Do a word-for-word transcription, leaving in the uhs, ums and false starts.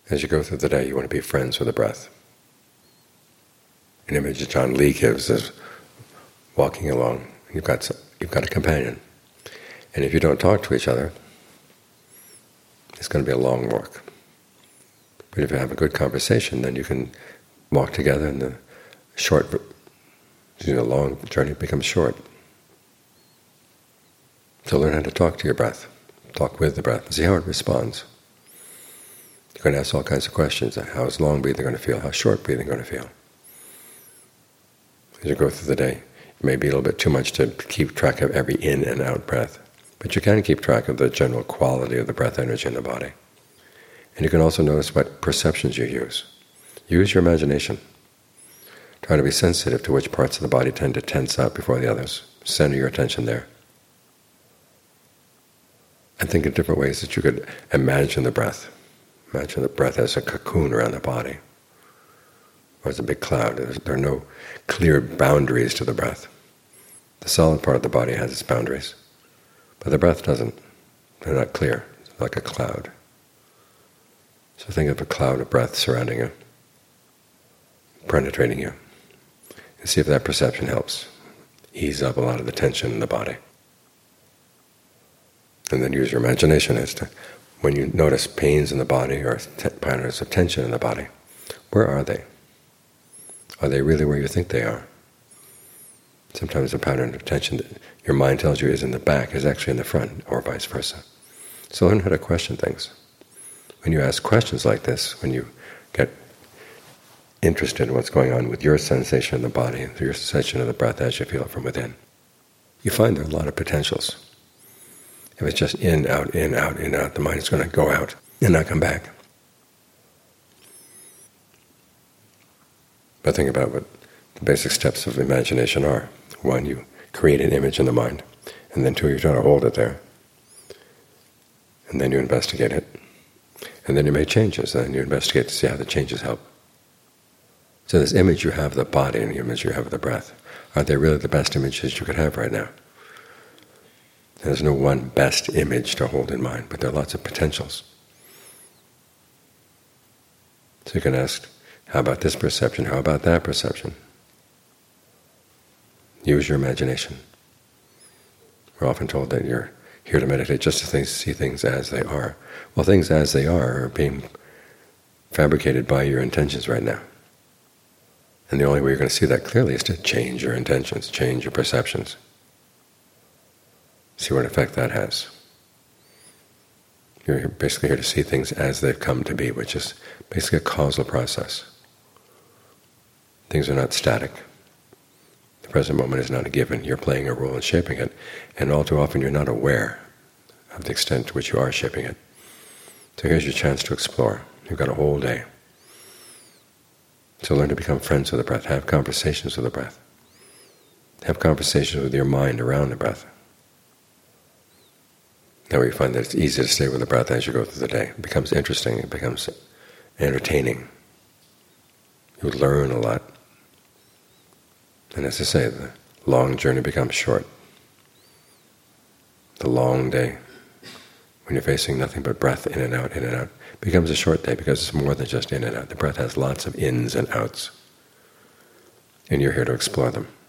As you go through the day, you want to be friends with the breath. An image that John Lee gives is walking along. You've got you've got a companion, and if you don't talk to each other, it's going to be a long walk. But if you have a good conversation, then you can walk together, and the short, you know, long journey becomes short. So learn how to talk to your breath, talk with the breath, and see how it responds. You're going to ask all kinds of questions. How is long breathing going to feel? How is short breathing going to feel? As you go through the day, it may be a little bit too much to keep track of every in and out breath, but you can keep track of the general quality of the breath energy in the body. And you can also notice what perceptions you use. Use your imagination. Try to be sensitive to which parts of the body tend to tense up before the others. Center your attention there. And think of different ways that you could imagine the breath. Imagine the breath as a cocoon around the body, or as a big cloud. There are no clear boundaries to the breath. The solid part of the body has its boundaries, but the breath doesn't. They're not clear. It's like a cloud. So think of a cloud of breath surrounding you, penetrating you, and see if that perception helps ease up a lot of the tension in the body. And then use your imagination as to when you notice pains in the body or patterns of tension in the body, where are they? Are they really where you think they are? Sometimes a pattern of tension that your mind tells you is in the back is actually in the front, or vice versa. So learn how to question things. When you ask questions like this, when you get interested in what's going on with your sensation in the body, your sensation of the breath as you feel it from within, you find there are a lot of potentials. If it's just in, out, in, out, in, out, the mind is going to go out and not come back. But think about what the basic steps of imagination are. One, you create an image in the mind, and then two, you try to hold it there. And then you investigate it. And then you make changes, and then you investigate to see how the changes help. So this image you have of the body and the image you have of the breath, are they really the best images you could have right now? There's no one best image to hold in mind, but there are lots of potentials. So you can ask, how about this perception? How about that perception? Use your imagination. We're often told that you're here to meditate just to see things as they are. Well, things as they are are being fabricated by your intentions right now. And the only way you're going to see that clearly is to change your intentions, change your perceptions. See what effect that has. You're basically here to see things as they've come to be, which is basically a causal process. Things are not static. The present moment is not a given. You're playing a role in shaping it, and all too often you're not aware of the extent to which you are shaping it. So here's your chance to explore. You've got a whole day. So learn to become friends with the breath. Have conversations with the breath. Have conversations with your mind around the breath. That way you find that it's easy to stay with the breath as you go through the day. It becomes interesting, it becomes entertaining. You learn a lot. And as I say, the long journey becomes short. The long day, when you're facing nothing but breath in and out, in and out, becomes a short day because it's more than just in and out. The breath has lots of ins and outs, and you're here to explore them.